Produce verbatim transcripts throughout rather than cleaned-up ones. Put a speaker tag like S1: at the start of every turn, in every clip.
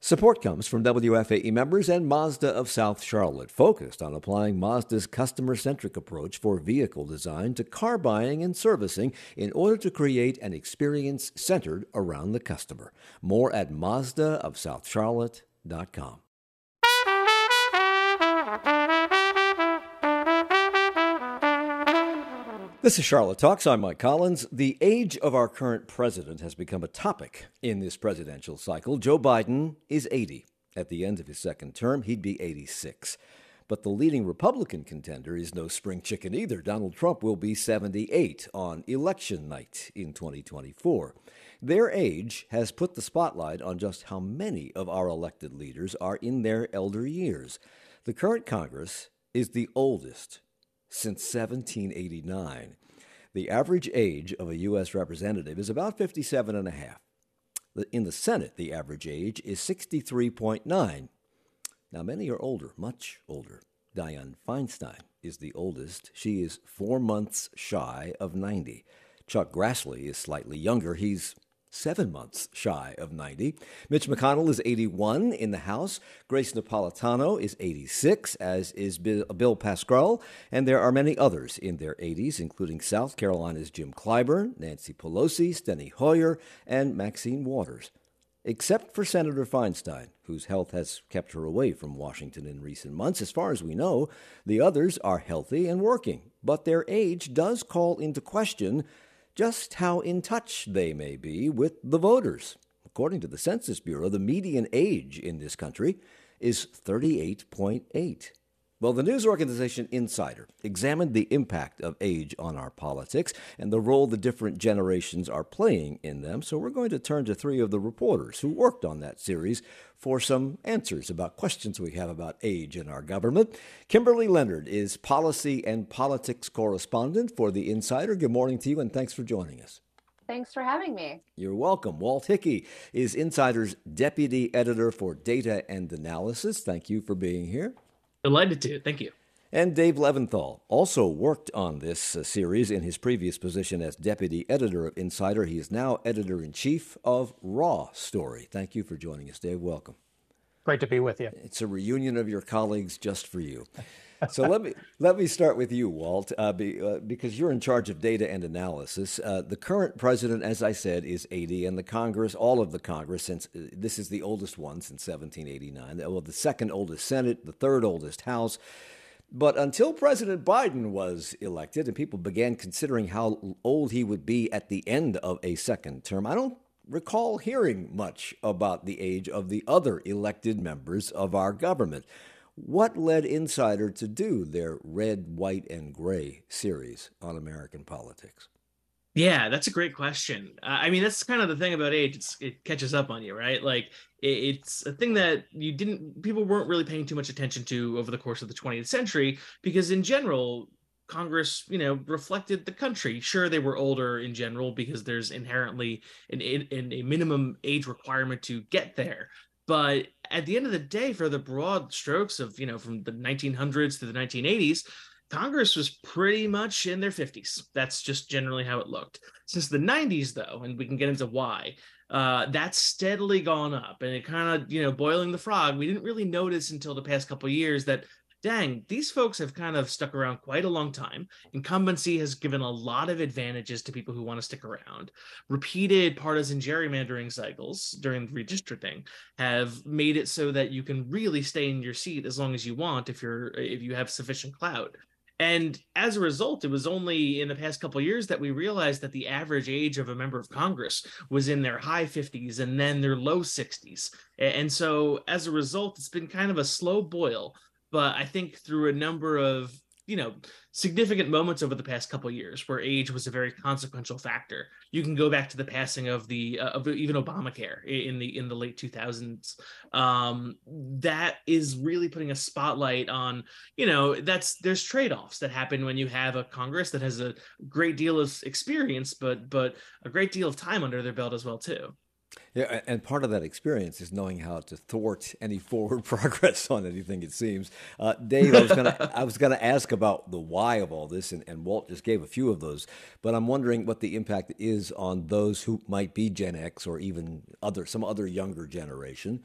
S1: Support comes from W F A E members and Mazda of South Charlotte, focused on applying Mazda's customer-centric approach for vehicle design to car buying and servicing in order to create an experience centered around the customer. More at Mazda of South Charlotte dot com. This is Charlotte Talks. I'm Mike Collins. The age of our current president has become a topic in this presidential cycle. Joe Biden is eighty. At the end of his second term, he'd be eighty-six. But the leading Republican contender is no spring chicken either. Donald Trump will be seventy-eight on election night in twenty twenty-four. Their age has put the spotlight on just how many of our elected leaders are in their elder years. The current Congress is the oldest since seventeen eighty-nine. The average age of a U S representative is about fifty-seven and a half. In the Senate, the average age is sixty-three point nine. Now, many are older, much older. Dianne Feinstein is the oldest. She is four months shy of ninety. Chuck Grassley is slightly younger. He's seven months shy of ninety. Mitch McConnell is eighty-one in the House. Grace Napolitano is eighty-six, as is Bill Pascrell. And there are many others in their eighties, including South Carolina's Jim Clyburn, Nancy Pelosi, Steny Hoyer, and Maxine Waters. Except for Senator Feinstein, whose health has kept her away from Washington in recent months. As far as we know, the others are healthy and working. But their age does call into question just how in touch they may be with the voters. According to the Census Bureau, the median age in this country is thirty-eight point eight. Well, the news organization Insider examined the impact of age on our politics and the role the different generations are playing in them. So we're going to turn to three of the reporters who worked on that series for some answers about questions we have about age in our government. Kimberly Leonard is policy and politics correspondent for the Insider. Good morning to you, and thanks for joining us.
S2: Thanks for having me.
S1: You're welcome. Walt Hickey is Insider's deputy editor for data and analysis. Thank you for being here.
S3: Delighted to. Thank you.
S1: And Dave Leventhal also worked on this uh, series in his previous position as deputy editor of Insider. He is now editor-in-chief of Raw Story. Thank you for joining us, Dave. Welcome.
S4: Great to be with you.
S1: It's a reunion of your colleagues just for you. So let me let me start with you, Walt, uh, be, uh, because you're in charge of data and analysis. Uh, the current president, as I said, is eighty, and the Congress, all of the Congress, since uh, this is the oldest one since seventeen eighty-nine, well, the second oldest Senate, the third oldest House. But until President Biden was elected and people began considering how old he would be at the end of a second term, I don't recall hearing much about the age of the other elected members of our government. What led Insider to do their Red, White, and Gray series on American politics?
S3: Yeah, that's a great question. Uh, I mean, that's kind of the thing about age. It's, it catches up on you, right? Like, it, it's a thing that you didn't, people weren't really paying too much attention to over the course of the twentieth century, because in general, Congress, you know, reflected the country. Sure, they were older in general because there's inherently an, an, a minimum age requirement to get there. But at the end of the day, for the broad strokes of, you know, from the nineteen hundreds to the nineteen eighties, Congress was pretty much in their fifties. That's just generally how it looked. Since the nineties, though, and we can get into why, uh, that's steadily gone up. And it kind of, you know, boiling the frog, we didn't really notice until the past couple of years that, dang, these folks have kind of stuck around quite a long time. Incumbency has given a lot of advantages to people who want to stick around. Repeated partisan gerrymandering cycles during redistricting have made it so that you can really stay in your seat as long as you want if you're if you have sufficient clout. And as a result, it was only in the past couple of years that we realized that the average age of a member of Congress was in their high fifties and then their low sixties. And so as a result, it's been kind of a slow boil. But I think through a number of, you know, significant moments over the past couple of years where age was a very consequential factor. You can go back to the passing of the uh, of even Obamacare in the in the late two thousands. Um, that is really putting a spotlight on, you know, that's there's trade-offs that happen when you have a Congress that has a great deal of experience, but but a great deal of time under their belt as well, too.
S1: Yeah, and part of that experience is knowing how to thwart any forward progress on anything, it seems. Uh, Dave, I was going to I was going to ask about the why of all this, and, and Walt just gave a few of those. But I'm wondering what the impact is on those who might be Gen X or even other some other younger generation.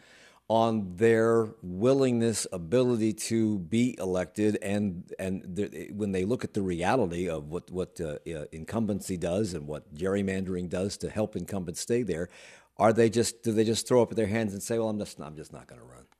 S1: on their willingness, ability to be elected, and and the, when they look at the reality of what what uh, uh, incumbency does and what gerrymandering does to help incumbents stay there, are they just do they just throw up their hands and say, "Well, I'm just I'm just not going to run"?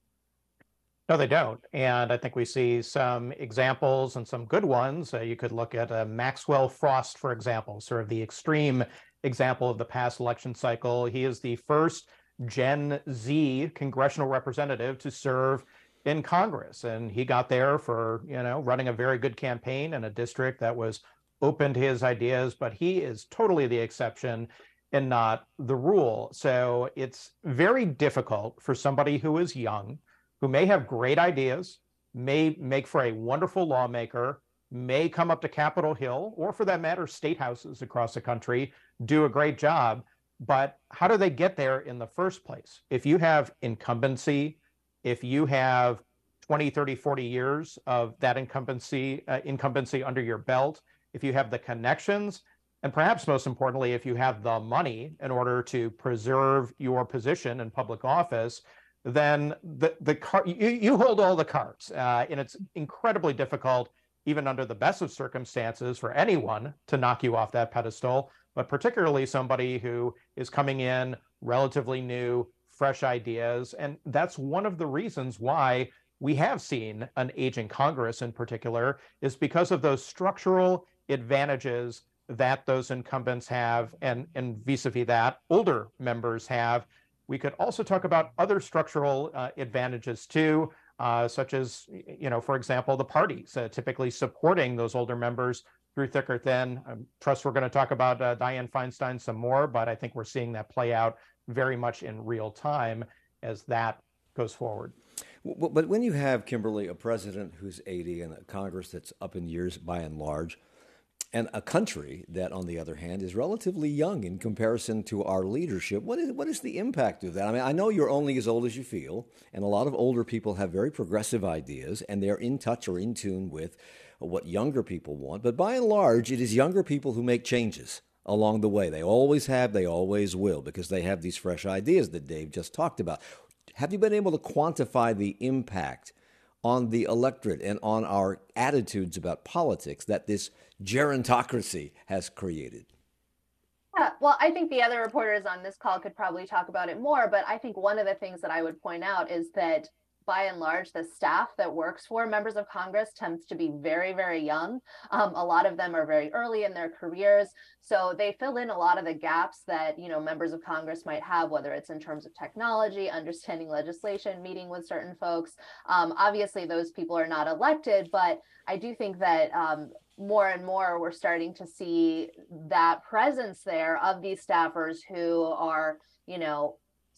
S2: No, they don't. And I think we see some examples and some good ones. Uh, you could look at uh, Maxwell Frost, for example, sort of the extreme example of the past election cycle. He is the first Gen Z congressional representative to serve in Congress. And he got there for, you know, running a very good campaign in a district that was open to his ideas, but he is totally the exception and not the rule. So it's very difficult for somebody who is young, who may have great ideas, may make for a wonderful lawmaker, may come up to Capitol Hill, or for that matter, state houses across the country, do a great job. But how do they get there in the first place? If you have incumbency, if you have twenty, thirty, forty years of that incumbency, uh, incumbency under your belt, if you have the connections, and perhaps most importantly, if you have the money in order to preserve your position in public office, then the the car you, you hold all the cards, uh, and it's incredibly difficult, even under the best of circumstances, for anyone to knock you off that pedestal. But particularly somebody who is coming in relatively new, fresh ideas, and that's one of the reasons why we have seen an aging Congress in particular, is because of those structural advantages that those incumbents have, and and vis-a-vis that older members have. We could also talk about other structural uh, advantages too, uh, such as, you know, for example, the parties uh, typically supporting those older members through thick or thin. I trust we're going to talk about uh, Dianne Feinstein some more, but I think we're seeing that play out very much in real time as that goes forward.
S1: But when you have, Kimberly, a president who's eighty and a Congress that's up in years by and large, and a country that, on the other hand, is relatively young in comparison to our leadership, what is what is the impact of that? I mean, I know you're only as old as you feel, and a lot of older people have very progressive ideas, and they're in touch or in tune with what younger people want. But by and large, it is younger people who make changes along the way. They always have, they always will, because they have these fresh ideas that Dave just talked about. Have you been able to quantify the impact on the electorate and on our attitudes about politics that this gerontocracy has created?
S4: Yeah, well, I think the other reporters on this call could probably talk about it more, but I think one of the things that I would point out is that by and large, the staff that works for members of Congress tends to be very, very young. Um, a lot of them are very early in their careers. So they fill in a lot of the gaps that, you know, members of Congress might have, whether it's in terms of technology, understanding legislation, meeting with certain folks. Um, obviously, those people are not elected, but I do think that um, more and more we're starting to see that presence there of these staffers who are, you know,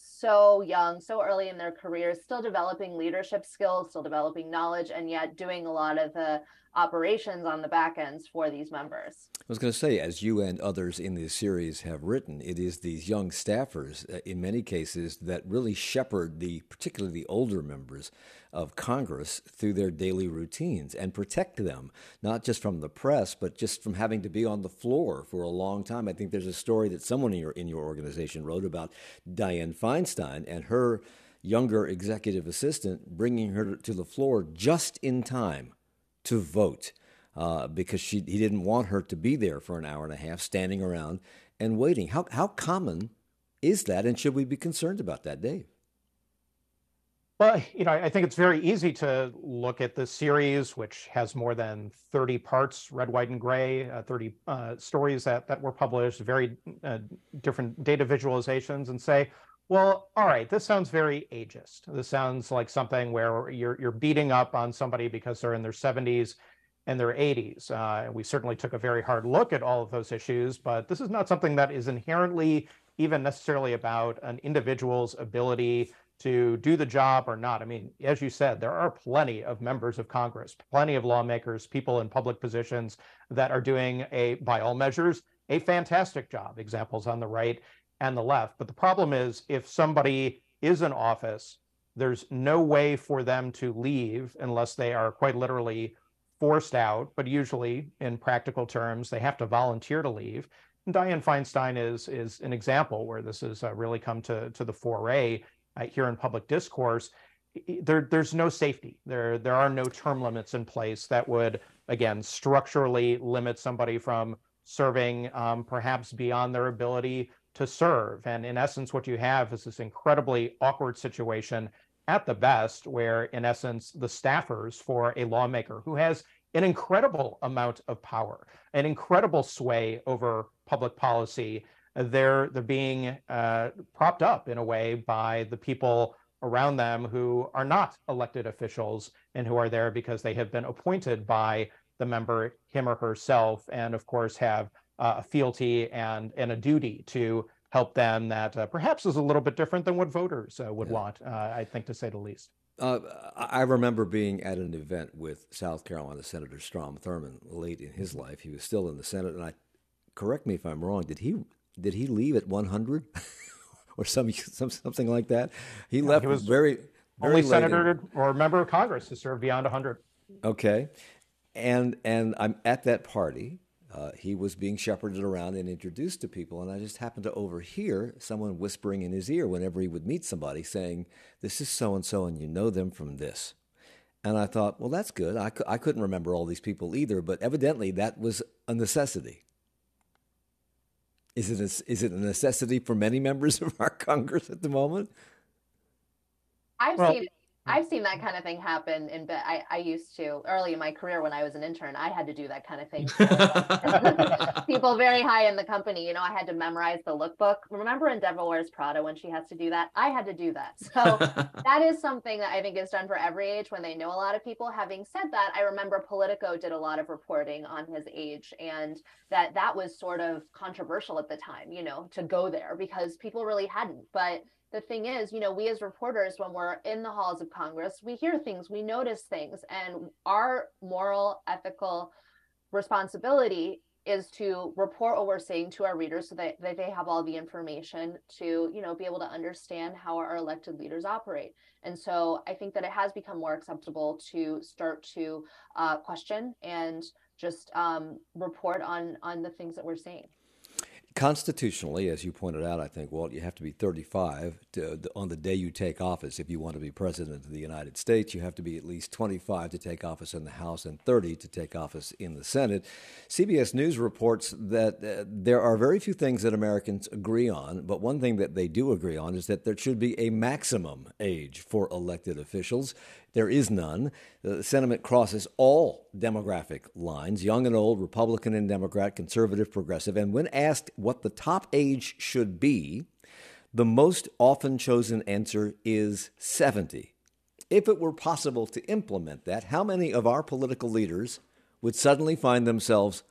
S4: so young, so early in their careers, still developing leadership skills, still developing knowledge, and yet doing a lot of the operations on the back ends for these members.
S1: I was going to say, as you and others in this series have written, it is these young staffers, uh, in many cases, that really shepherd the, particularly the older members of Congress through their daily routines and protect them, not just from the press, but just from having to be on the floor for a long time. I think there's a story that someone in your, in your organization wrote about Dianne Feinstein and her younger executive assistant bringing her to the floor just in time to vote. Uh, because she he didn't want her to be there for an hour and a half, standing around and waiting. How how common is that, and should we be concerned about that, Dave?
S2: Well, you know, I think it's very easy to look at this series, which has more than thirty parts, red, white, and gray, uh, thirty uh, stories that, that were published, very uh, different data visualizations, and say, well, all right, this sounds very ageist. This sounds like something where you're you're beating up on somebody because they're in their seventies and their eighties. Uh, we certainly took a very hard look at all of those issues, but this is not something that is inherently even necessarily about an individual's ability to do the job or not. I mean, as you said, there are plenty of members of Congress, plenty of lawmakers, people in public positions that are doing a, by all measures, a fantastic job. Examples on the right and the left. But the problem is, if somebody is in office, there's no way for them to leave unless they are quite literally forced out, but usually in practical terms, they have to volunteer to leave. And Dianne Feinstein is is an example where this has uh, really come to, to the foray uh, here in public discourse, there, there's no safety. There, there are no term limits in place that would, again, structurally limit somebody from serving um, perhaps beyond their ability to serve. And in essence, what you have is this incredibly awkward situation at the best, where in essence, the staffers for a lawmaker who has an incredible amount of power, an incredible sway over public policy, they're, they're being uh, propped up in a way by the people around them who are not elected officials and who are there because they have been appointed by the member, him or herself, and of course have uh, a fealty and, and a duty to help them that uh, perhaps is a little bit different than what voters uh, would yeah. want, uh, I think, to say the least.
S1: Uh, I remember being at an event with South Carolina Senator Strom Thurmond late in his life. He was still in the Senate, and I correct me if I'm wrong. Did he did he leave at one hundred or some, some something like that? He yeah, left. He was very, very
S2: only senator in, or member of Congress to serve beyond one hundred.
S1: Okay, and and I'm at that party. Uh, he was being shepherded around and introduced to people, and I just happened to overhear someone whispering in his ear whenever he would meet somebody saying, "This is so-and-so, and you know them from this." And I thought, well, that's good. I, cu- I couldn't remember all these people either, but evidently that was a necessity. Is it a, is it a necessity for many members of our Congress at the moment?
S4: I've well, seen I've seen that kind of thing happen in I, I used to early in my career when I was an intern, I had to do that kind of thing. People very high in the company, you know, I had to memorize the lookbook. Remember in Devil Wears Prada when she has to do that? I had to do that. So that is something that I think is done for every age when they know a lot of people. Having said that, I remember Politico did a lot of reporting on his age, and that that was sort of controversial at the time, you know, to go there because people really hadn't. But the thing is, you know, we as reporters, when we're in the halls of Congress, we hear things, we notice things, and our moral, ethical responsibility is to report what we're seeing to our readers so that, that they have all the information to, you know, be able to understand how our elected leaders operate. And so I think that it has become more acceptable to start to uh, question and just um, report on, on the things that we're seeing.
S1: Constitutionally, as you pointed out, I think, Walt, you have to be thirty-five to, on the day you take office. If you want to be president of the United States, you have to be at least twenty-five to take office in the House and thirty to take office in the Senate. C B S News reports that uh, there are very few things that Americans agree on, but one thing that they do agree on is that there should be a maximum age for elected officials. There is none. The sentiment crosses all demographic lines, young and old, Republican and Democrat, conservative, progressive. And when asked what the top age should be, the most often chosen answer is seventy. If it were possible to implement that, how many of our political leaders would suddenly find themselves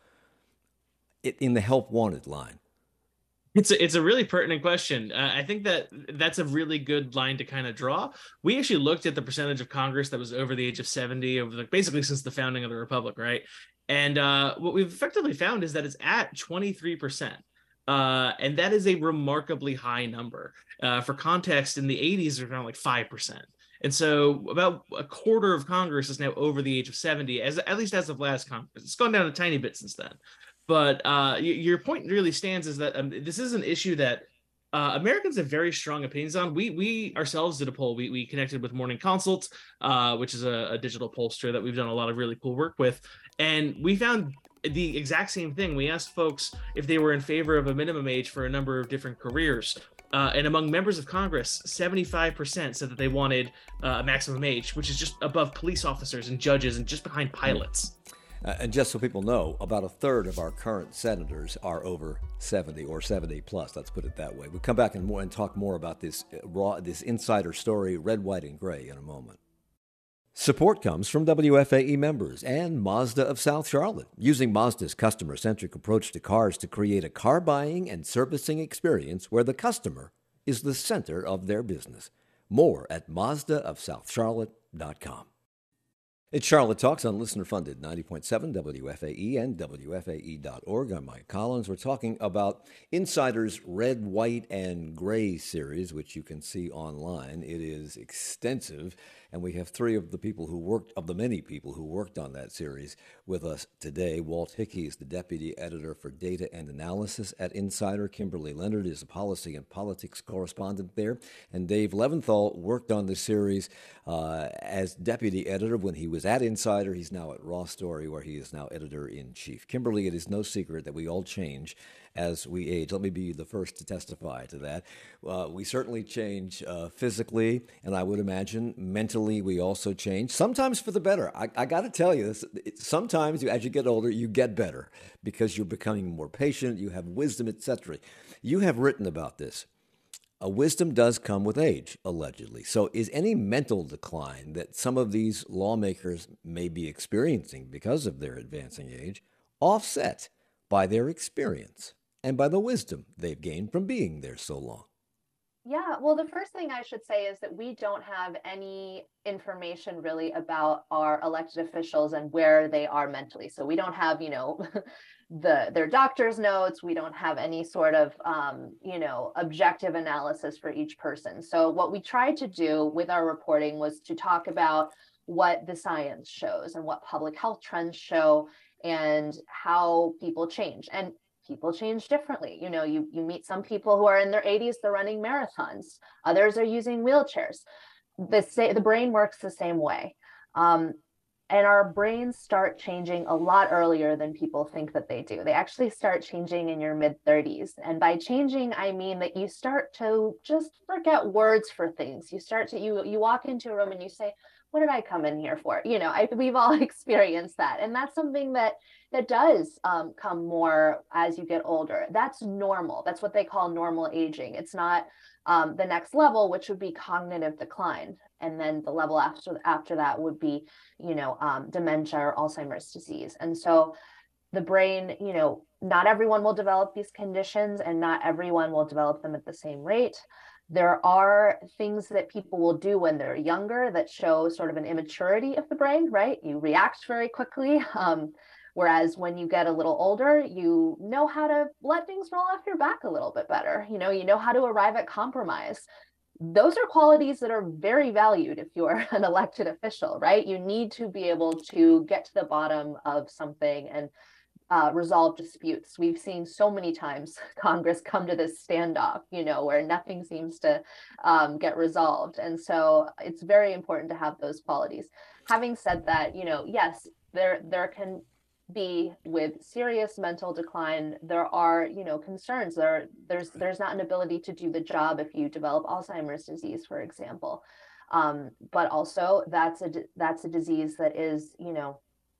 S1: in the help wanted line?
S3: It's a, it's a really pertinent question. Uh, I think that that's a really good line to kind of draw. We actually looked at the percentage of Congress that was over the age of seventy over the, basically since the founding of the Republic, right? And uh, what we've effectively found is that it's at twenty-three percent. Uh, and that is a remarkably high number. Uh, for context, in the eighties, it was around like five percent. And so about a quarter of Congress is now over the age of seventy, as at least as of last Congress. It's gone down a tiny bit since then. But uh, your point really stands is that um, this is an issue that uh, Americans have very strong opinions on. We we ourselves did a poll. We we connected with Morning Consult, uh, which is a, a digital pollster that we've done a lot of really cool work with. And we found the exact same thing. We asked folks if they were in favor of a minimum age for a number of different careers. Uh, and among members of Congress, seventy-five percent said that they wanted uh, a maximum age, which is just above police officers and judges and just behind pilots.
S1: Uh, and just so people know, about a third of our current senators are over seventy or seventy plus. Let's put it that way. We'll come back and more and talk more about this raw, this insider story, red, white, and gray, in a moment. Support comes from W F A E members and Mazda of South Charlotte, using Mazda's customer-centric approach to cars to create a car buying and servicing experience where the customer is the center of their business. More at Mazda of South Charlotte dot com. It's Charlotte Talks on listener funded ninety point seven W F A E and W F A E dot org. I'm Mike Collins. We're talking about Insider's Red, White, and Gray series, which you can see online. It is extensive, and we have three of the people who worked, of the many people who worked on that series with us today. Walt Hickey is the deputy editor for data and analysis at Insider. Kimberly Leonard is a policy and politics correspondent there. And Dave Leventhal worked on the series uh, as deputy editor when he was at Insider. He's now at Raw Story, where he is now editor-in-chief. Kimberly, it is no secret that we all change as we age. Let me be the first to testify to that. Uh, we certainly change uh, physically, and I would imagine mentally we also change, sometimes for the better. I, I got to tell you this, sometimes you, as you get older, you get better because you're becoming more patient, you have wisdom, et cetera. You have written about this. A wisdom does come with age, allegedly. So is any mental decline that some of these lawmakers may be experiencing because of their advancing age offset by their experience and by the wisdom they've gained from being there so long?
S4: Yeah, well, the first thing I should say is that we don't have any information really about our elected officials and where they are mentally. So we don't have, you know, the their doctor's notes. We don't have any sort of, um, you know, objective analysis for each person. So what we tried to do with our reporting was to talk about what the science shows and what public health trends show and how people change. And people change differently. You know, you, you meet some people who are in their eighties, they're running marathons. Others are using wheelchairs. The, sa- the brain works the same way. Um, and our brains start changing a lot earlier than people think that they do. They actually start changing in your mid thirties. And by changing, I mean that you start to just forget words for things. You start to, you, you walk into a room and you say, what did I come in here for? You know, I, we've all experienced that. And that's something that that does um, come more as you get older. That's normal. That's what they call normal aging. It's not um, the next level, which would be cognitive decline. And then the level after, after that would be, you know, um, dementia or Alzheimer's disease. And so the brain, you know, not everyone will develop these conditions and not everyone will develop them at the same rate. There are things that people will do when they're younger that show sort of an immaturity of the brain, right? You react very quickly. Um, whereas when you get a little older, you know how to let things roll off your back a little bit better. You know, you know how to arrive at compromise. Those are qualities that are very valued if you're an elected official, right? You need to be able to get to the bottom of something and Uh, resolve disputes. We've seen so many times Congress come to this standoff, you know, where nothing seems to um, get resolved. And so it's very important to have those qualities. Having said that, you know, yes, there there can be with serious mental decline, there are, you know, concerns. There, there's there's not an ability to do the job if you develop Alzheimer's disease, for example. Um, but also that's a that's a disease that is, you know,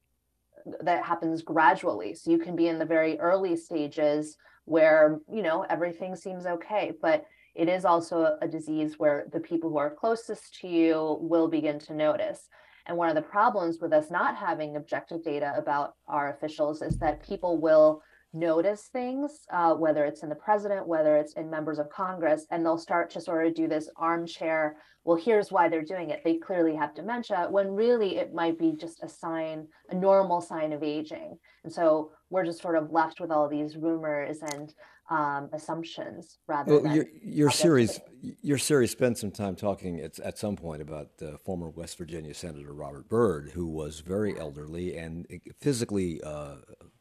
S4: that happens gradually. So you can be in the very early stages where, you know, everything seems okay, but it is also a, a disease where the people who are closest to you will begin to notice. And one of the problems with us not having objective data about our officials is that people will notice things, uh, whether it's in the president, whether it's in members of Congress, and they'll start to sort of do this armchair, well, here's why they're doing it. They clearly have dementia, when really it might be just a sign, a normal sign of aging. And so we're just sort of left with all these rumors and um, assumptions rather
S1: well,
S4: than
S1: your, your series
S4: objectivity.
S1: your series spent some time talking at, at some point about uh, former West Virginia Senator Robert Byrd, who was very elderly and physically uh,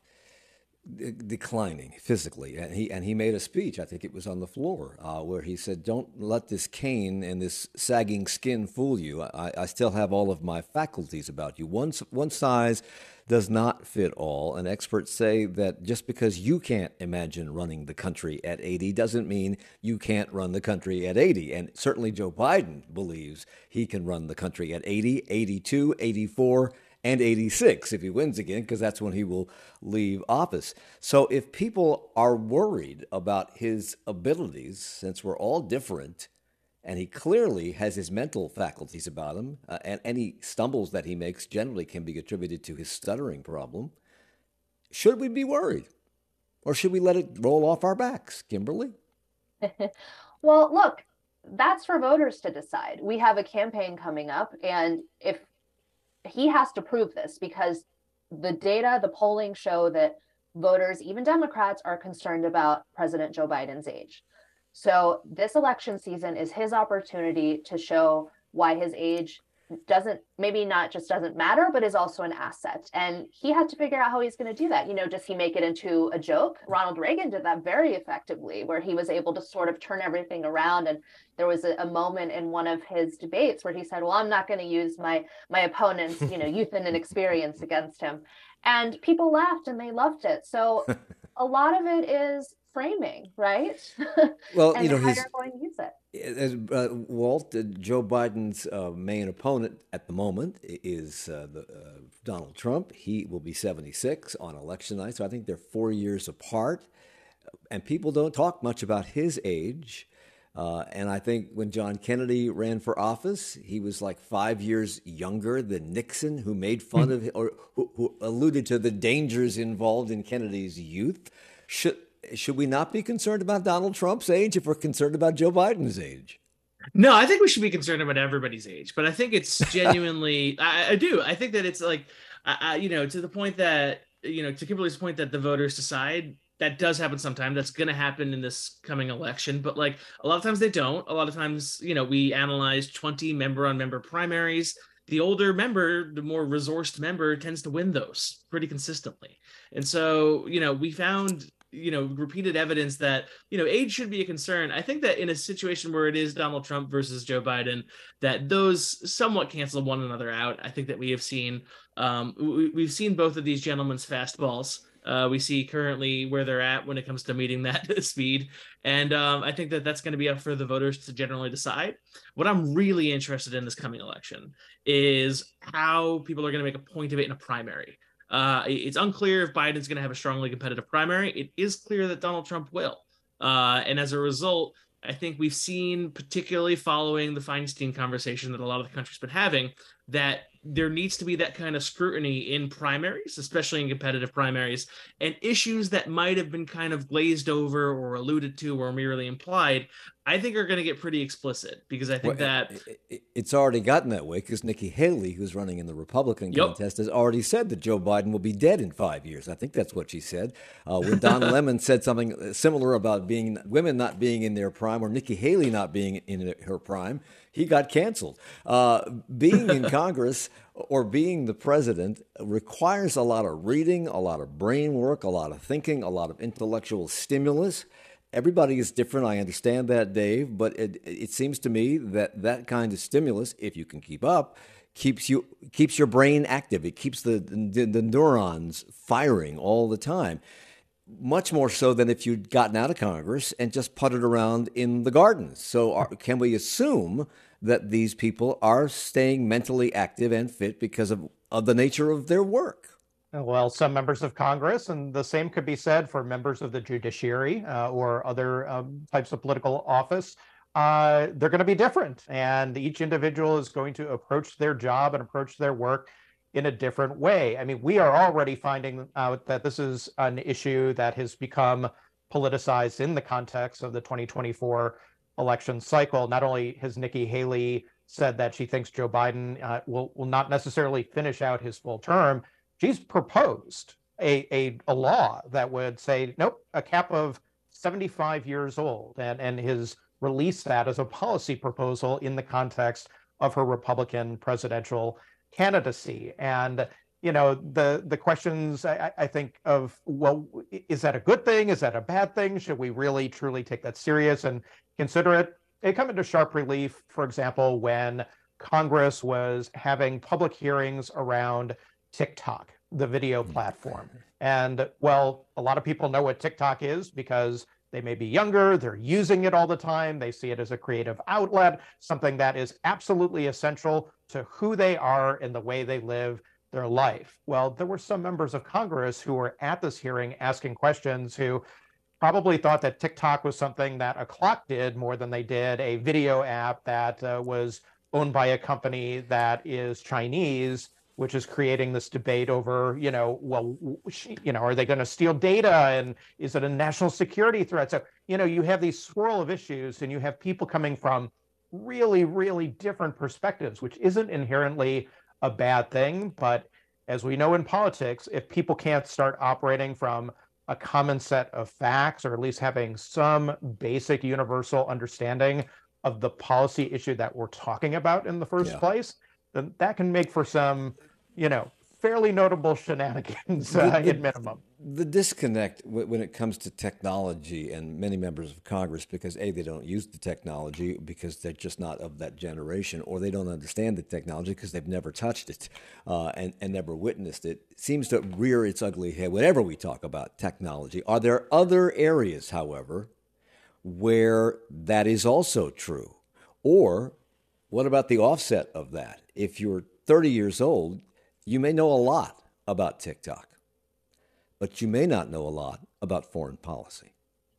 S1: declining physically, and he and he made a speech. I think it was on the floor uh, where he said, "Don't let this cane and this sagging skin fool you. I, I still have all of my faculties about you. One one size does not fit all." And experts say that just because you can't imagine running the country at eighty doesn't mean you can't run the country at eighty. And certainly Joe Biden believes he can run the country at eighty, eighty-two, eighty-four. And eighty-six if he wins again, because that's when he will leave office. So if people are worried about his abilities, since we're all different, and he clearly has his mental faculties about him, uh, and any stumbles that he makes generally can be attributed to his stuttering problem, should we be worried? Or should we let it roll off our backs, Kimberly?
S4: Well, look, that's for voters to decide. We have a campaign coming up, and if he has to prove this because the data, the polling show that voters, even Democrats, are concerned about President Joe Biden's age. So this election season is his opportunity to show why his age doesn't, maybe not just doesn't matter, but is also an asset. And he had to figure out how he's going to do that. You know, does he make it into a joke? Ronald Reagan did that very effectively, where he was able to sort of turn everything around. And there was a, a moment in one of his debates where he said, well, I'm not going to use my my opponent's, you know, youth and inexperience against him. And people laughed and they loved it. So a lot of it is framing, right?
S1: Well,
S4: and
S1: you know,
S4: how
S1: his,
S4: you're going to use it.
S1: As, uh, Walt, uh, Joe Biden's uh, main opponent at the moment is uh, the, uh, Donald Trump. He will be seventy-six on election night, so I think they're four years apart. And people don't talk much about his age. Uh, and I think when John Kennedy ran for office, he was like five years younger than Nixon, who made fun of, or who, who alluded to the dangers involved in Kennedy's youth. Should Should we not be concerned about Donald Trump's age if we're concerned about Joe Biden's age?
S3: No, I think we should be concerned about everybody's age, but I think it's genuinely, I, I do. I think that it's like, uh, you know, to the point that, you know, to Kimberly's point that the voters decide, that does happen sometime. That's going to happen in this coming election, but like a lot of times they don't. A lot of times, you know, we analyze twenty member on member primaries. The older member, the more resourced member tends to win those pretty consistently. And so, you know, we found, you know, repeated evidence that, you know, age should be a concern. I think that in a situation where it is Donald Trump versus Joe Biden, that those somewhat cancel one another out. I think that we have seen, um, we, we've seen both of these gentlemen's fastballs. Uh, we see currently where they're at when it comes to meeting that speed. And um, I think that that's going to be up for the voters to generally decide. What I'm really interested in this coming election is how people are going to make a point of it in a primary. Uh, it's unclear if Biden's going to have a strongly competitive primary. It is clear that Donald Trump will. Uh, and as a result, I think we've seen, particularly following the Feinstein conversation that a lot of the country's been having, that there needs to be that kind of scrutiny in primaries, especially in competitive primaries, and issues that might have been kind of glazed over or alluded to or merely implied, I think are going to get pretty explicit, because I think
S1: well,
S3: that
S1: it, it, it's already gotten that way, because Nikki Haley, who's running in the Republican
S3: yep.
S1: contest, has already said that Joe Biden will be dead in five years. I think that's what she said. Uh, when Don Lemon said something similar about being women not being in their prime, or Nikki Haley not being in her prime, he got canceled. Uh, being in Congress or being the president requires a lot of reading, a lot of brain work, a lot of thinking, a lot of intellectual stimulus. Everybody is different. I understand that, Dave, but it, it seems to me that that kind of stimulus, if you can keep up, keeps you keeps your brain active. It keeps the the, the neurons firing all the time. Much more so than if you'd gotten out of Congress and just putted around in the gardens. So are, can we assume that these people are staying mentally active and fit because of, of the nature of their work?
S2: Well, some members of Congress, and the same could be said for members of the judiciary uh, or other um, types of political office, uh, they're going to be different. And each individual is going to approach their job and approach their work in a different way. I mean, we are already finding out that this is an issue that has become politicized in the context of the twenty twenty-four election cycle. Not only has Nikki Haley said that she thinks Joe Biden uh, will, will not necessarily finish out his full term, she's proposed a, a, a law that would say, nope, a cap of seventy-five years old, and, and has released that as a policy proposal in the context of her Republican presidential candidacy. And, you know, the the questions I, I think of, well, is that a good thing? Is that a bad thing? Should we really truly take that serious and consider it? They come into sharp relief, for example, when Congress was having public hearings around TikTok, the video platform. And, well, a lot of people know what TikTok is because they may be younger, they're using it all the time, they see it as a creative outlet, something that is absolutely essential to who they are and the way they live their life. Well, there were some members of Congress who were at this hearing asking questions who probably thought that TikTok was something that a clock did more than they did a video app that uh, was owned by a company that is Chinese, which is creating this debate over, you know, well, you know, are they going to steal data, and is it a national security threat? So, you know, you have these swirl of issues, and you have people coming from really, really different perspectives, which isn't inherently a bad thing. But as we know in politics, if people can't start operating from a common set of facts, or at least having some basic universal understanding of the policy issue that we're talking about in the first
S1: Yeah.
S2: place, then that can make for some, you know, fairly notable shenanigans uh,
S1: The- the-
S2: at minimum.
S1: The disconnect w- when it comes to technology and many members of Congress, because A, they don't use the technology because they're just not of that generation, or they don't understand the technology because they've never touched it uh, and, and never witnessed it, seems to rear its ugly head whenever we talk about technology. Are there other areas, however, where that is also true? Or what about the offset of that? If you're thirty years old, you may know a lot about TikTok, but you may not know a lot about foreign policy.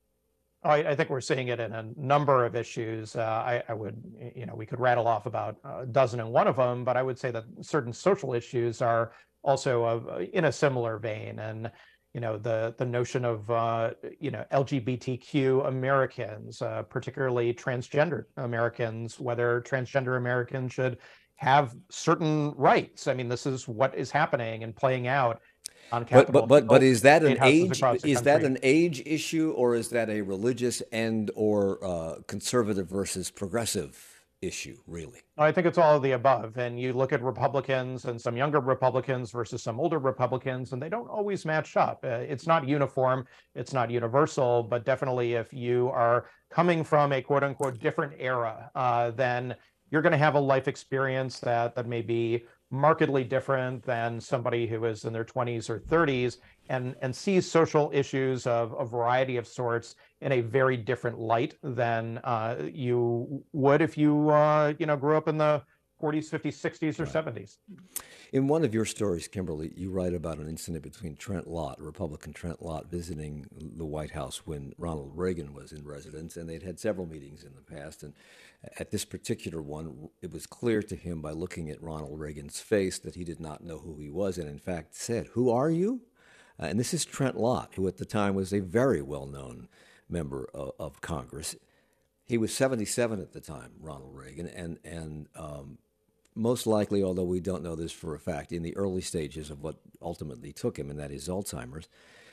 S2: I, I think we're seeing it in a number of issues. Uh, I, I would, you know, we could rattle off about a dozen and one of them, but I would say that certain social issues are also of, in a similar vein. And, you know, the the notion of, uh, you know, L G B T Q Americans, uh, particularly transgender Americans, whether transgender Americans should have certain rights. I mean, this is what is happening and playing out on
S1: But
S2: Capitol
S1: but but but
S2: Hill,
S1: is that an
S2: state houses
S1: age
S2: across the
S1: is that
S2: country.
S1: an age issue, or is that a religious and or uh, conservative versus progressive issue, really?
S2: I think it's all of the above. And you look at Republicans and some younger Republicans versus some older Republicans, and they don't always match up. Uh, it's not uniform, it's not universal, but definitely if you are coming from a quote unquote different era, uh, then you're going to have a life experience that that may be markedly different than somebody who is in their twenties or thirties and and sees social issues of a variety of sorts in a very different light than uh, you would if you uh, you know grew up in the forties, fifties, sixties, or seventies.
S1: In one of your stories, Kimberly, you write about an incident between Trent Lott, Republican Trent Lott, visiting the White House when Ronald Reagan was in residence, and they'd had several meetings in the past. And at this particular one, it was clear to him by looking at Ronald Reagan's face that he did not know who he was, and in fact said, "Who are you?" Uh, and this is Trent Lott, who at the time was a very well-known member of, of Congress. He was seventy-seven at the time, Ronald Reagan, and and um, most likely, although we don't know this for a fact, in the early stages of what ultimately took him, and that is Alzheimer's.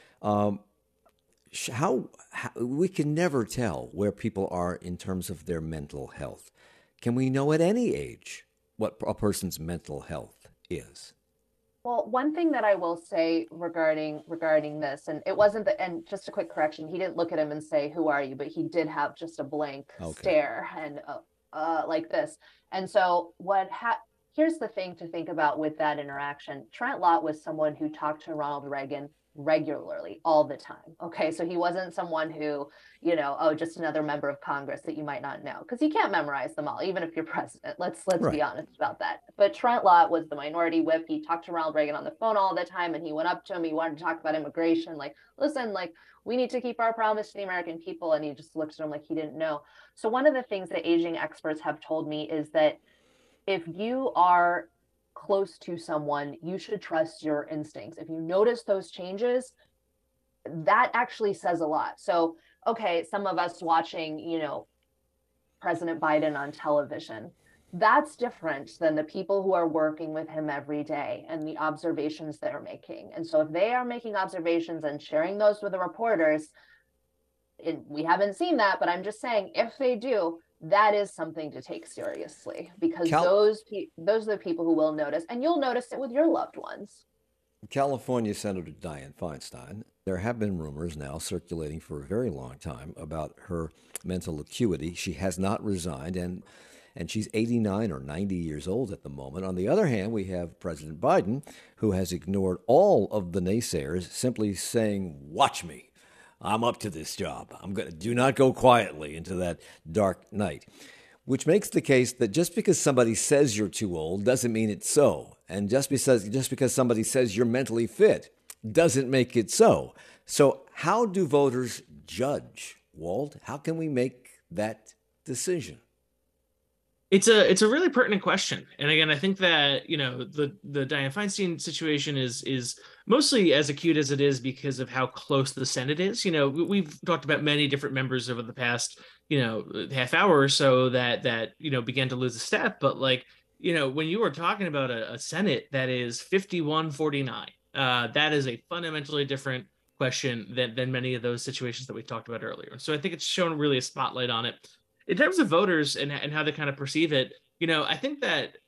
S1: Um, how, how we can never tell where people are in terms of their mental health. Can we know at any age what a person's mental health is?
S4: Well, one thing that I will say regarding regarding this, and it wasn't the, and just a quick correction, he didn't look at him and say, "Who are you?" But he did have just a blank
S1: Okay.
S4: stare and uh, uh, like this. And so, what? Ha- here's the thing to think about with that interaction. Trent Lott was someone who talked to Ronald Reagan regularly, all the time. Okay, so he wasn't someone who, you know, oh, just another member of Congress that you might not know, because you can't memorize them all, even if you're president. Let's let's
S1: Right.
S4: be honest about that. But Trent Lott was the minority whip. He talked to Ronald Reagan on the phone all the time, and he went up to him. He wanted to talk about immigration. Like, listen, like we need to keep our promise to the American people. And he just looked at him like he didn't know. So one of the things that aging experts have told me is that if you are close to someone, you should trust your instincts. If you notice those changes, that actually says a lot. So, okay, some of us watching, you know, President Biden on television, that's different than the people who are working with him every day and the observations they're making. And so if they are making observations and sharing those with the reporters, it, we haven't seen that, but I'm just saying, if they do, that is something to take seriously, because
S1: Cal-
S4: those pe- those are the people who will notice, and you'll notice it with your loved ones.
S1: California Senator Dianne Feinstein, there have been rumors now circulating for a very long time about her mental acuity. She has not resigned, and and she's eighty-nine or ninety years old at the moment. On the other hand, we have President Biden, who has ignored all of the naysayers, simply saying, "Watch me. I'm up to this job. I'm going to do not go quietly into that dark night," which makes the case that just because somebody says you're too old doesn't mean it's so. And just because, just because somebody says you're mentally fit doesn't make it so. So how do voters judge, Walt? How can we make that decision?
S3: It's a it's a really pertinent question, and again, I think that you know the the Dianne Feinstein situation is is mostly as acute as it is because of how close the Senate is. You know, we've talked about many different members over the past you know half hour or so that that you know began to lose a step, but like you know, when you were talking about a, a Senate that is fifty-one forty-nine, uh, that is a fundamentally different question than, than many of those situations that we talked about earlier. So I think it's shown really a spotlight on it. In terms of voters and, and how they kind of perceive it, you know, I think that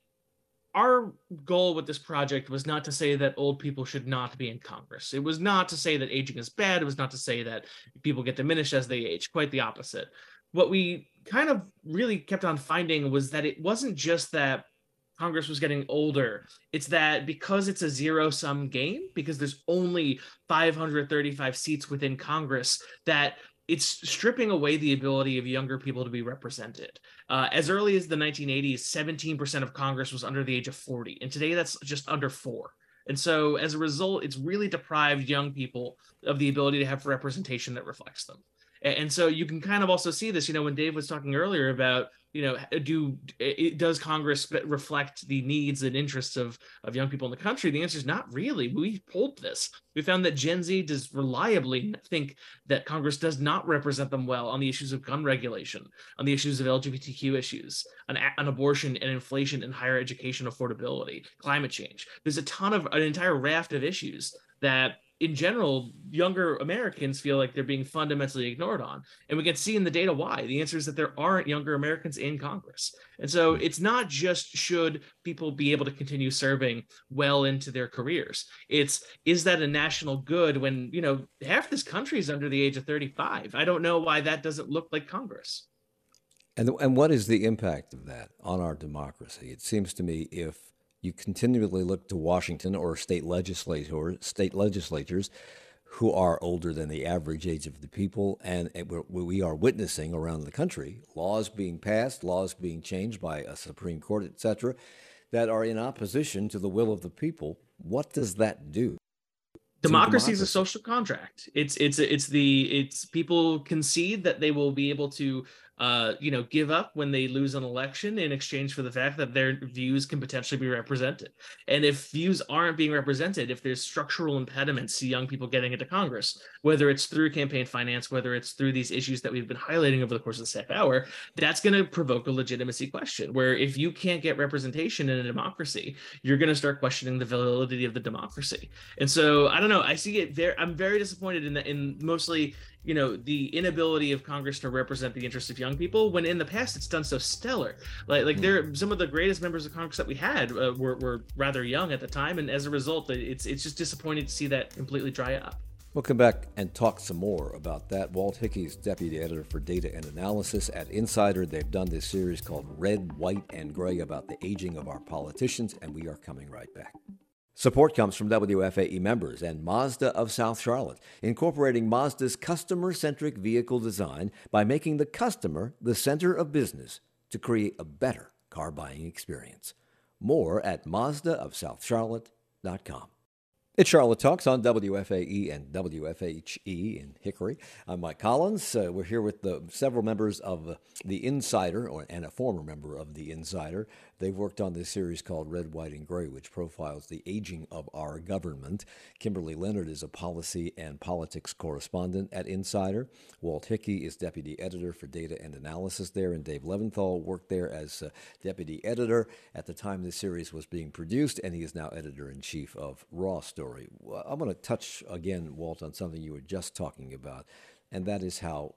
S3: our goal with this project was not to say that old people should not be in Congress. It was not to say that aging is bad. It was not to say that people get diminished as they age. Quite the opposite. What we kind of really kept on finding was that it wasn't just that Congress was getting older. It's that because it's a zero-sum game, because there's only five hundred thirty-five seats within Congress, that it's stripping away the ability of younger people to be represented. Uh, as early as the nineteen eighties, seventeen percent of Congress was under the age of forty, and today that's just under four. And so as a result, it's really deprived young people of the ability to have representation that reflects them. And so you can kind of also see this, you know, when Dave was talking earlier about, you know, do it, does Congress reflect the needs and interests of, of young people in the country? The answer is not really. We polled this. We found that Gen Z does reliably think that Congress does not represent them well on the issues of gun regulation, on the issues of L G B T Q issues, on, on abortion and inflation and higher education affordability, climate change. There's a ton of, an entire raft of issues that in general, younger Americans feel like they're being fundamentally ignored on. And we can see in the data why. The answer is that there aren't younger Americans in Congress. And so it's not just should people be able to continue serving well into their careers. It's, is that a national good when, you know, half this country is under the age of thirty-five? I don't know why that doesn't look like Congress.
S1: And, and what is the impact of that on our democracy? It seems to me if you continually look to Washington or state legislators, state legislatures who are older than the average age of the people, and we are witnessing around the country laws being passed, laws being changed by a Supreme Court, et cetera, that are in opposition to the will of the people. What does that do?
S3: Democracy is a social contract. It's it's it's the it's people concede that they will be able to uh, you know, give up when they lose an election in exchange for the fact that their views can potentially be represented. And if views aren't being represented, if there's structural impediments to young people getting into Congress, whether it's through campaign finance, whether it's through these issues that we've been highlighting over the course of this half hour, that's going to provoke a legitimacy question where if you can't get representation in a democracy, you're going to start questioning the validity of the democracy. And so I don't know, I see it there. I'm very disappointed in that, in mostly, you know, the inability of Congress to represent the interests of young people when in the past it's done so stellar. Like, like there, some of the greatest members of Congress that we had uh, were, were rather young at the time, and as a result, it's it's just disappointing to see that completely dry up.
S1: We'll come back and talk some more about that. Walt Hickey is deputy editor for data and analysis at Insider. They've done this series called Red, White, and Gray about the aging of our politicians, and we are coming right back. Support comes from W F A E members and Mazda of South Charlotte, incorporating Mazda's customer-centric vehicle design by making the customer the center of business to create a better car buying experience. More at Mazda of South Charlotte dot com. It's Charlotte Talks on W F A E and W F H E in Hickory. I'm Mike Collins. Uh, we're here with the, several members of uh, the Insider, or, and a former member of the Insider. They've worked on this series called Red, White, and Gray, which profiles the aging of our government. Kimberly Leonard is a policy and politics correspondent at Insider. Walt Hickey is deputy editor for data and analysis there, and Dave Leventhal worked there as uh, deputy editor at the time this series was being produced, and he is now editor-in-chief of Raw Story. I want to touch again, Walt, on something you were just talking about, and that is how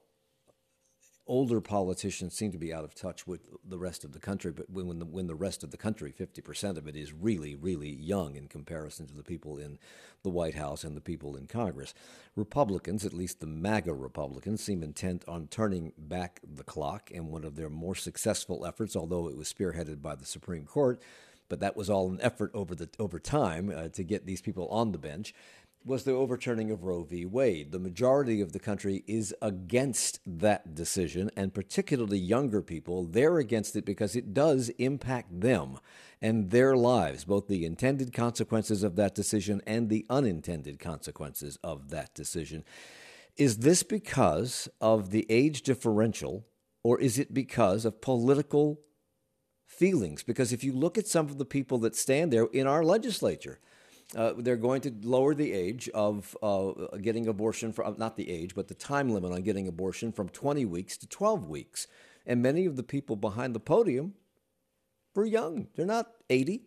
S1: older politicians seem to be out of touch with the rest of the country, but when the, when the rest of the country, fifty percent of it, is really, really young in comparison to the people in the White House and the people in Congress. Republicans, at least the MAGA Republicans, seem intent on turning back the clock, and one of their more successful efforts, although it was spearheaded by the Supreme Court, but that was all an effort over the over time uh, to get these people on the bench, was the overturning of Roe v. Wade. The majority of the country is against that decision, and particularly younger people, they're against it because it does impact them and their lives, both the intended consequences of that decision and the unintended consequences of that decision. Is this because of the age differential, or is it because of political feelings? Because if you look at some of the people that stand there in our legislature, uh, they're going to lower the age of uh, getting abortion, from, not the age, but the time limit on getting abortion from twenty weeks to twelve weeks. And many of the people behind the podium super young. They're not eighty.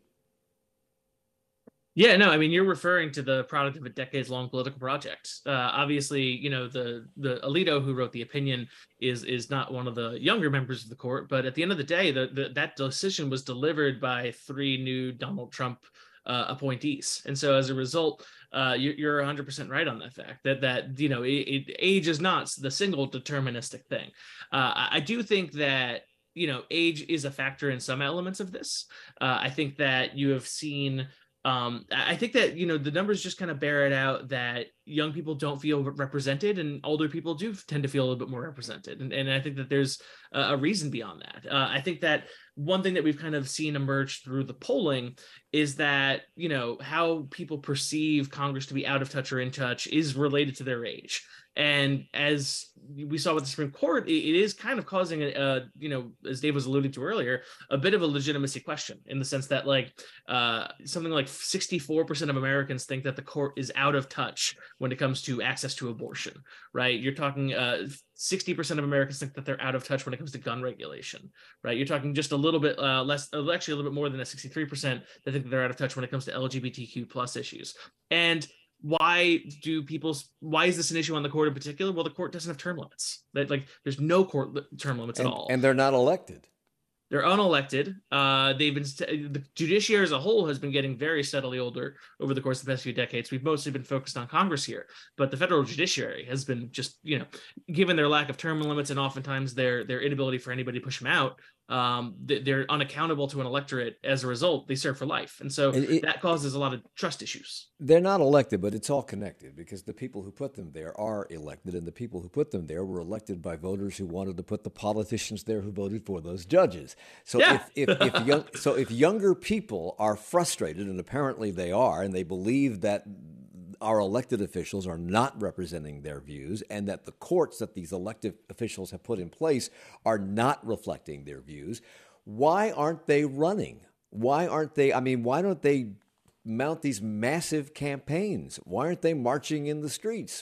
S3: Yeah, no, I mean, you're referring to the product of a decades-long political project. Uh, obviously, you know, the the Alito who wrote the opinion is is not one of the younger members of the court, but at the end of the day, the, the that decision was delivered by three new Donald Trump uh, appointees, and so as a result, uh, you, you're one hundred percent right on that fact that that you know, it, it, age is not the single deterministic thing. Uh, I, I do think that you know, age is a factor in some elements of this. Uh, I think that you have seen. Um, I think that, you know, the numbers just kind of bear it out that young people don't feel represented and older people do tend to feel a little bit more represented. And, and I think that there's a reason beyond that. Uh, I think that one thing that we've kind of seen emerge through the polling is that, you know, how people perceive Congress to be out of touch or in touch is related to their age. And as we saw with the Supreme Court, it, it is kind of causing, a, a, you know, as Dave was alluding to earlier, a bit of a legitimacy question in the sense that, like, uh, something like sixty-four percent of Americans think that the court is out of touch when it comes to access to abortion, right? You're talking uh, sixty percent of Americans think that they're out of touch when it comes to gun regulation, right? You're talking just a little bit uh, less, actually a little bit more than a sixty-three percent that think that they're out of touch when it comes to L G B T Q plus issues. And why do people's why is this an issue on the court in particular? Well, the court doesn't have term limits. That like there's no court li- term limits
S1: and,
S3: at all,
S1: and they're not elected.
S3: They're unelected. Uh, they've been the judiciary as a whole has been getting very steadily older over the course of the past few decades. We've mostly been focused on Congress here, but the federal judiciary has been just, you know, given their lack of term limits and oftentimes their their inability for anybody to push them out. Um, they're unaccountable to an electorate. As a result, they serve for life, and so it, that causes a lot of trust issues.
S1: They're not elected, but it's all connected because the people who put them there are elected, and the people who put them there were elected by voters who wanted to put the politicians there who voted for those judges. So
S3: yeah.
S1: if if, if young, so if younger people are frustrated, and apparently they are, and they believe that our elected officials are not representing their views and that the courts that these elected officials have put in place are not reflecting their views, why aren't they running? Why aren't they? I mean, why don't they mount these massive campaigns? Why aren't they marching in the streets?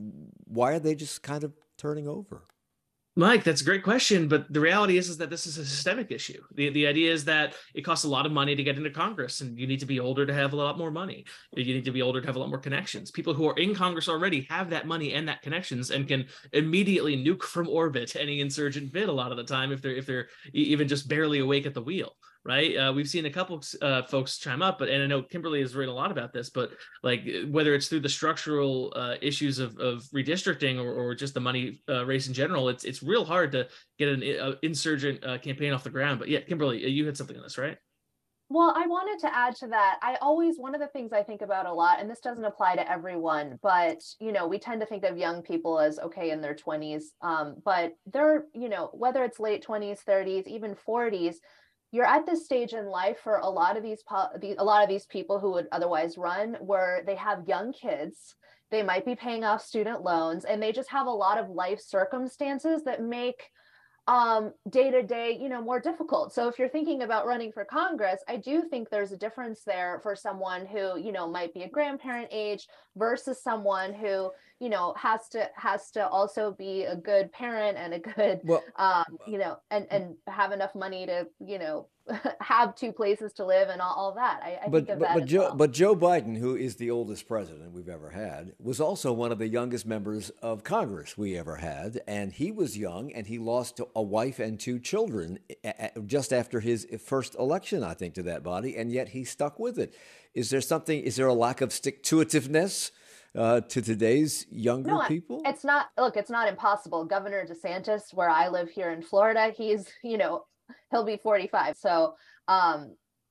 S1: Why are they just kind of turning over?
S3: Mike, that's a great question, but the reality is, is that this is a systemic issue. The, the idea is that it costs a lot of money to get into Congress, and you need to be older to have a lot more money. You need to be older to have a lot more connections. People who are in Congress already have that money and that connections and can immediately nuke from orbit any insurgent bid a lot of the time if they're if they're even just barely awake at the wheel. Right. Uh, we've seen a couple uh, folks chime up, but and I know Kimberly has written a lot about this, but like whether it's through the structural uh, issues of, of redistricting or, or just the money uh, race in general, it's it's real hard to get an uh, insurgent uh, campaign off the ground. But yeah, Kimberly, you had something on this, right?
S4: Well, I wanted to add to that. I always, one of the things I think about a lot, and this doesn't apply to everyone, but, you know, we tend to think of young people as, okay, in their twenties, um, but they're, you know, whether it's late twenties, thirties, even forties, you're at this stage in life for a lot of these, a lot of these people who would otherwise run, where they have young kids, they might be paying off student loans, and they just have a lot of life circumstances that make um, day-to-day, you know, more difficult. So if you're thinking about running for Congress, I do think there's a difference there for someone who, you know, might be a grandparent age versus someone who, you know, has to has to also be a good parent and a good, well, um, you know, and and have enough money to, you know, have two places to live and all, all that. I, I
S1: but,
S4: think of
S1: but,
S4: that
S1: but
S4: as
S1: Joe,
S4: well.
S1: But Joe Biden, who is the oldest president we've ever had, was also one of the youngest members of Congress we ever had. And he was young, and he lost a wife and two children just after his first election, I think, to that body. And yet he stuck with it. Is there something, is there a lack of stick-to-itiveness uh, to today's younger
S4: no,
S1: people?
S4: It's not, look, it's not impossible. Governor DeSantis, where I live here in Florida, he's, you know, he'll be forty-five. So, um,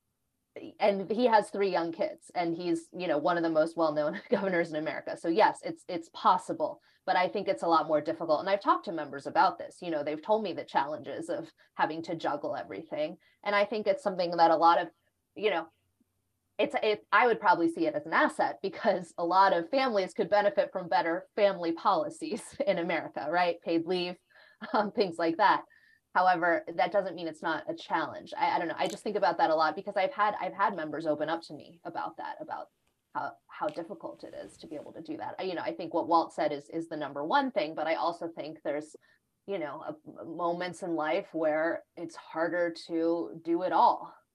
S4: and he has three young kids, and he's, you know, one of the most well-known governors in America. So yes, it's, it's possible, but I think it's a lot more difficult. And I've talked to members about this, you know, they've told me the challenges of having to juggle everything. And I think it's something that a lot of, you know, it's, it, I would probably see it as an asset, because a lot of families could benefit from better family policies in America, right? Paid leave, um, things like that. However, that doesn't mean it's not a challenge. I, I don't know. I just think about that a lot, because I've had I've had members open up to me about that, about how how difficult it is to be able to do that. I, you know, I think what Walt said is is the number one thing, but I also think there's, you know, a, moments in life where it's harder to do it all.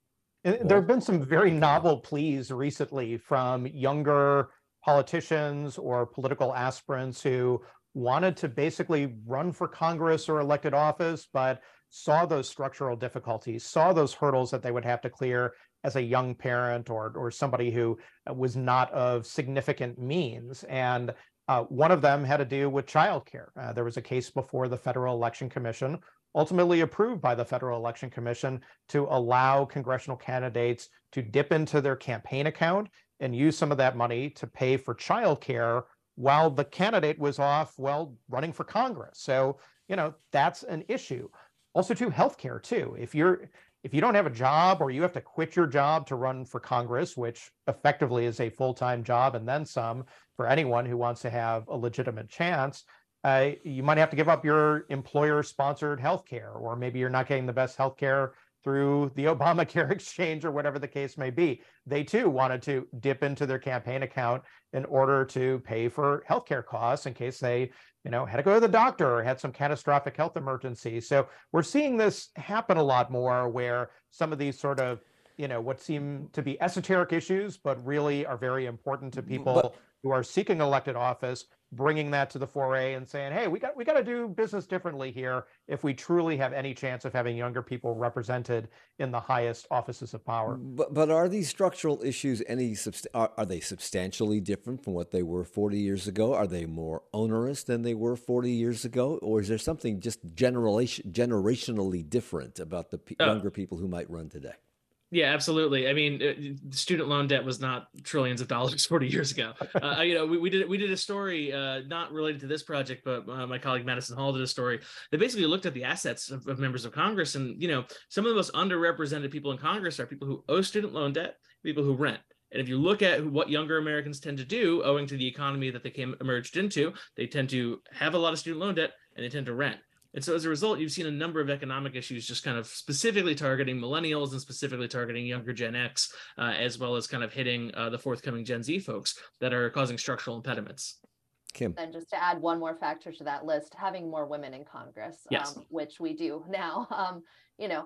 S2: And
S1: Well,
S2: there have been some very
S1: okay.
S2: novel pleas recently from younger politicians or political aspirants who wanted to basically run for Congress or elected office, but saw those structural difficulties, saw those hurdles that they would have to clear as a young parent or, or somebody who was not of significant means. And uh, one of them had to do with childcare. Uh, there was a case before the Federal Election Commission, ultimately approved by the Federal Election Commission, to allow congressional candidates to dip into their campaign account and use some of that money to pay for childcare while the candidate was off, well, running for Congress. So, you know, that's an issue. Also, to healthcare too. If you're if you don't have a job or you have to quit your job to run for Congress, which effectively is a full-time job and then some for anyone who wants to have a legitimate chance, uh, you might have to give up your employer-sponsored healthcare, or maybe you're not getting the best healthcare through the Obamacare exchange or whatever the case may be. They too wanted to dip into their campaign account in order to pay for healthcare costs in case they, you know, had to go to the doctor or had some catastrophic health emergency. So we're seeing this happen a lot more, where some of these sort of, you know, what seem to be esoteric issues, but really are very important to people
S1: But-
S2: who are seeking elected office, bringing that to the foray and saying, hey, we got we got to do business differently here if we truly have any chance of having younger people represented in the highest offices of power.
S1: But but are these structural issues any subst- are, are they substantially different from what they were forty years ago? Are they more onerous than they were forty years ago, or is there something just generation generationally different about the pe-
S3: Oh.
S1: younger people who might run today?
S3: Yeah, absolutely. I mean, uh, student loan debt was not trillions of dollars forty years ago. Uh, you know, we, we did we did a story uh, not related to this project, but uh, my colleague Madison Hall did a story that basically looked at the assets of, of members of Congress, and you know, some of the most underrepresented people in Congress are people who owe student loan debt, people who rent. And if you look at what younger Americans tend to do, owing to the economy that they came emerged into, they tend to have a lot of student loan debt and they tend to rent. And so as a result, you've seen a number of economic issues just kind of specifically targeting millennials and specifically targeting younger Gen X, uh, as well as kind of hitting uh, the forthcoming Gen Z folks that are causing structural impediments.
S1: Kim.
S4: And just to add one more factor to that list, having more women in Congress,
S3: Yes.
S4: um, which we do now, um, you know,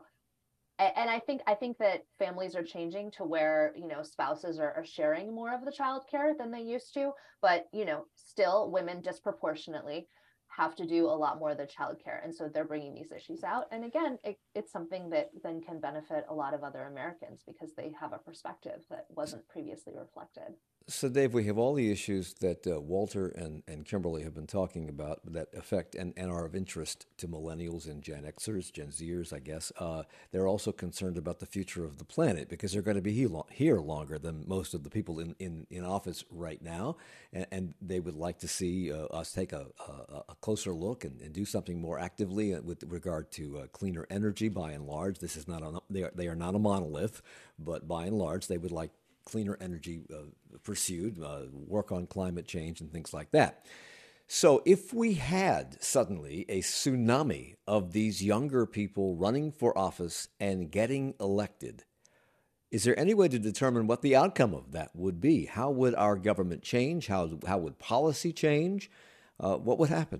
S4: a- and I think I think that families are changing to where, you know, spouses are, are sharing more of the childcare than they used to, but, you know, still women disproportionately have to do a lot more of the childcare. And so they're bringing these issues out. And again, it, it's something that then can benefit a lot of other Americans because they have a perspective that wasn't previously reflected.
S1: So, Dave, we have all the issues that uh, Walter and, and Kimberly have been talking about that affect and, and are of interest to millennials and Gen Xers, Gen Zers, I guess. Uh, they're also concerned about the future of the planet because they're going to be he- here longer than most of the people in, in, in office right now. And, and they would like to see uh, us take a, a, a closer look and, and do something more actively with regard to uh, cleaner energy by and large. This is not a, they are, they are not a monolith, but by and large, they would like cleaner energy uh, pursued, uh, work on climate change and things like that. So if we had suddenly a tsunami of these younger people running for office and getting elected, is there any way to determine what the outcome of that would be? How would our government change? How, how would policy change? Uh, what would happen?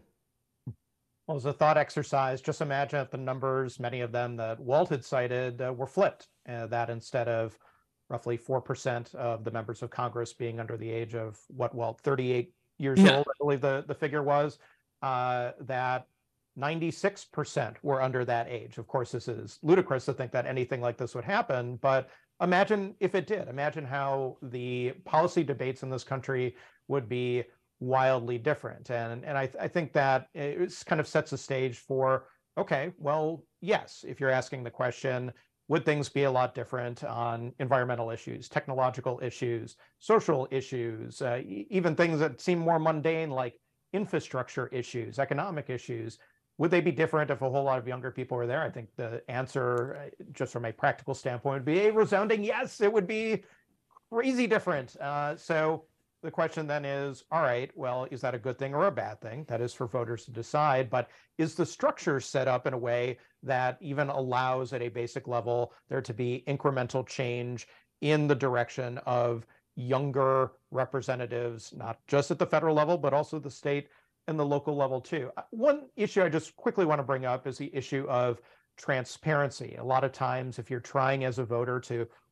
S2: Well, as a thought exercise, just imagine if the numbers, many of them that Walt had cited, uh, were flipped, uh, that instead of roughly four percent of the members of Congress being under the age of what, Walt, thirty-eight years
S3: Yeah.
S2: old, I believe the, the figure was, uh, that ninety-six percent were under that age. Of course, this is ludicrous to think that anything like this would happen, but imagine if it did. Imagine how the policy debates in this country would be wildly different. And, and I, I think that it kind of sets the stage for, okay, well, yes, if you're asking the question, would things be a lot different on environmental issues, technological issues, social issues, uh, e- even things that seem more mundane like infrastructure issues, economic issues? Would they be different if a whole lot of younger people were there? I think the answer, uh, just from a practical standpoint, would be a resounding yes. It would be crazy different. Uh, so the question then is, all right, well, is that a good thing or a bad thing? That is for voters to decide. But is the structure set up in a way that even allows at a basic level there to be incremental change in the direction of younger representatives, not just at the federal level, but also the state and the local level too? One issue I just quickly want to bring up is the issue of transparency. A lot of times, if you're trying as a voter to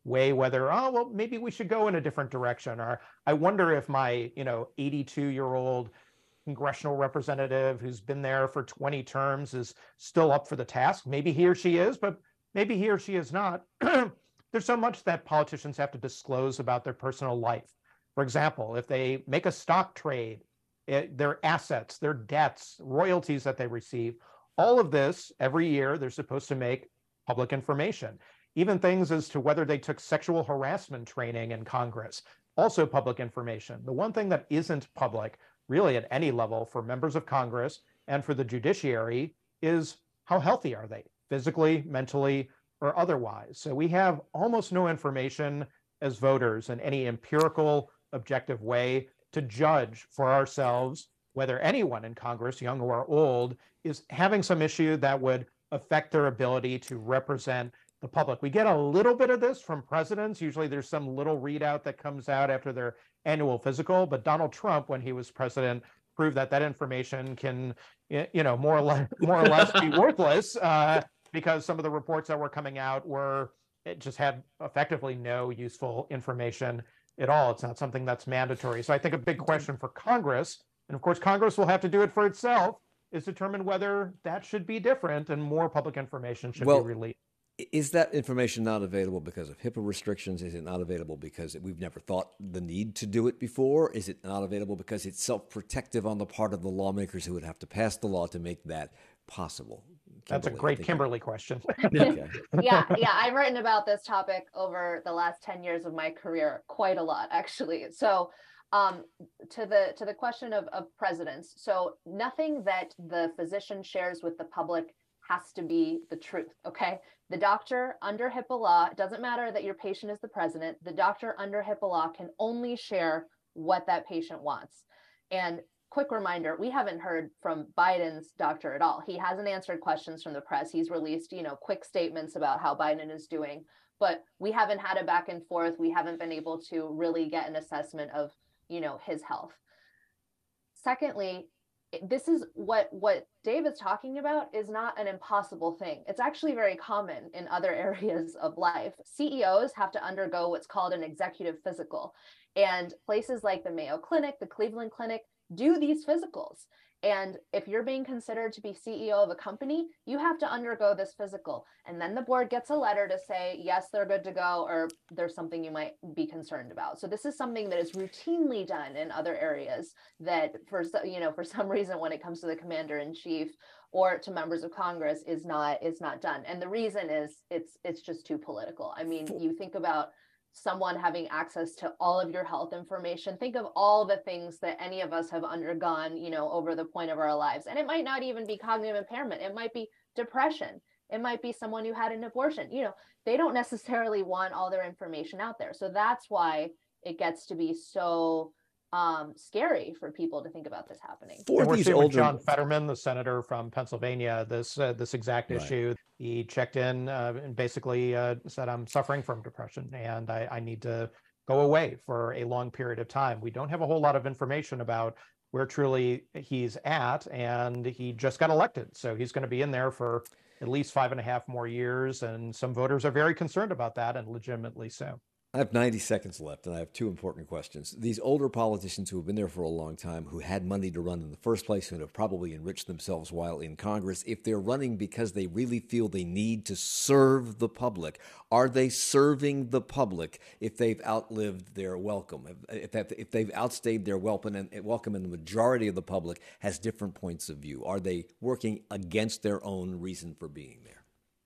S2: weigh whether, oh, well, maybe we should go in a different direction. Or I wonder if my, you know, eighty-two year old congressional representative who's been there for twenty terms is still up for the task. Maybe he or she is, but maybe he or she is not. There's so much that politicians have to disclose about their personal life. For example, if they make a stock trade, it, their assets, their debts, royalties that they receive, all of this every year, they're supposed to make public information. Even things as to whether they took sexual harassment training in Congress, also public information. The one thing that isn't public, really at any level, for members of Congress and for the judiciary is how healthy are they, physically, mentally, or otherwise. So we have almost no information as voters in any empirical, objective way to judge for ourselves whether anyone in Congress, young or old, is having some issue that would affect their ability to represent the public. We get a little bit of this from presidents. Usually there's some little readout that comes out after their annual physical, but Donald Trump, when he was president, proved that that information can, you know, more or less, more or less be worthless uh, because some of the reports that were coming out were, it just had effectively no useful information at all. It's not something that's mandatory. So I think a big question for Congress, and of course Congress will have to do it for itself, is determine whether that should be different and more public information should well, be released.
S1: Is that information not available because of HIPAA restrictions? Is it not available because we've never thought the need to do it before? Is it not available because it's self-protective on the part of the lawmakers who would have to pass the law to make that possible? Kimberly,
S2: That's a great Kimberly question.
S4: Okay. yeah, yeah. I've written about this topic over the last ten years of my career, quite a lot, actually. So um, to the to the question of, of presidents, so nothing that the physician shares with the public has to be the truth, okay? The doctor under HIPAA law, it doesn't matter that your patient is the president, the doctor under HIPAA law can only share what that patient wants. And quick reminder, we haven't heard from Biden's doctor at all. He hasn't answered questions from the press. He's released, you know, quick statements about how Biden is doing, but we haven't had a back and forth. We haven't been able to really get an assessment of, you know, his health. Secondly, this is what, what Dave is talking about is not an impossible thing. It's actually very common in other areas of life. C E Os have to undergo what's called an executive physical. And places like the Mayo Clinic, the Cleveland Clinic, do these physicals. And if you're being considered to be C E O of a company, you have to undergo this physical. And then the board gets a letter to say, yes, they're good to go, or there's something you might be concerned about. So this is something that is routinely done in other areas that for, you know, for some reason, when it comes to the commander in chief or to members of Congress is not, is not done. And the reason is it's, it's just too political. I mean, you think about someone having access to all of your health information. Think of all the things that any of us have undergone, you know, over the point of our lives. And it might not even be cognitive impairment. It might be depression. It might be someone who had an abortion. You know, they don't necessarily want all their information out there. So that's why it gets to be so um, scary for people to think about this happening.
S2: For and we're seeing older... with John Fetterman, the senator from Pennsylvania, this uh, this exact right. issue. He checked in uh, and basically uh, said, I'm suffering from depression and I, I need to go away for a long period of time. We don't have a whole lot of information about where truly he's at, and he just got elected. So he's going to be in there for at least five and a half more years. And some voters are very concerned about that, and legitimately so.
S1: I have ninety seconds left, and I have two important questions. These older politicians who have been there for a long time, who had money to run in the first place, and have probably enriched themselves while in Congress, if they're running because they really feel they need to serve the public, are they serving the public if they've outlived their welcome, if, that, if they've outstayed their welcome and, welcome and the majority of the public has different points of view? Are they working against their own reason for being there?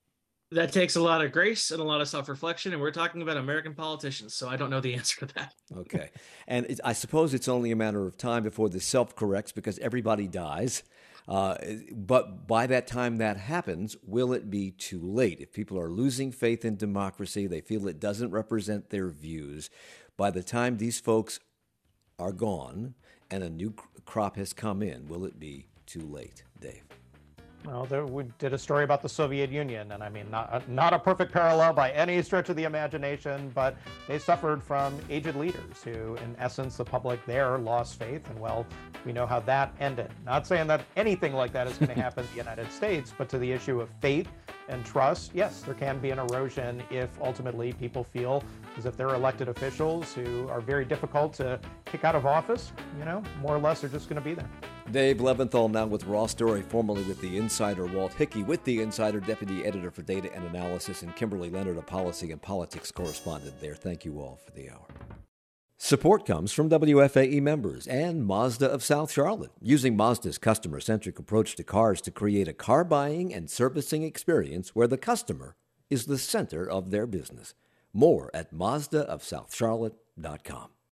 S3: That takes a lot of grace and a lot of self-reflection, and we're talking about American politicians, so I don't know the answer to that.
S1: Okay. And it, I suppose it's only a matter of time before this self-corrects because everybody dies. Uh, but by that time that happens, will it be too late? If people are losing faith in democracy, they feel it doesn't represent their views, by the time these folks are gone and a new crop has come in, will it be too late, Dave?
S2: Well, there, we did a story about the Soviet Union, and I mean, not, not a perfect parallel by any stretch of the imagination, but they suffered from aged leaders who, in essence, the public there lost faith, and well, we know how that ended. Not saying that anything like that is going to happen in the United States, but to the issue of faith and trust, yes, there can be an erosion if ultimately people feel as if their elected officials who are very difficult to kick out of office, you know, more or less are just going to be there.
S1: Dave Leventhal now with Raw Story, formerly with The Insider. Walt Hickey with The Insider, Deputy Editor for Data and Analysis, and Kimberly Leonard, a Policy and Politics Correspondent there. Thank you all for the hour. Support comes from W F A E members and Mazda of South Charlotte, using Mazda's customer-centric approach to cars to create a car buying and servicing experience where the customer is the center of their business. More at Mazda of South Charlotte dot com.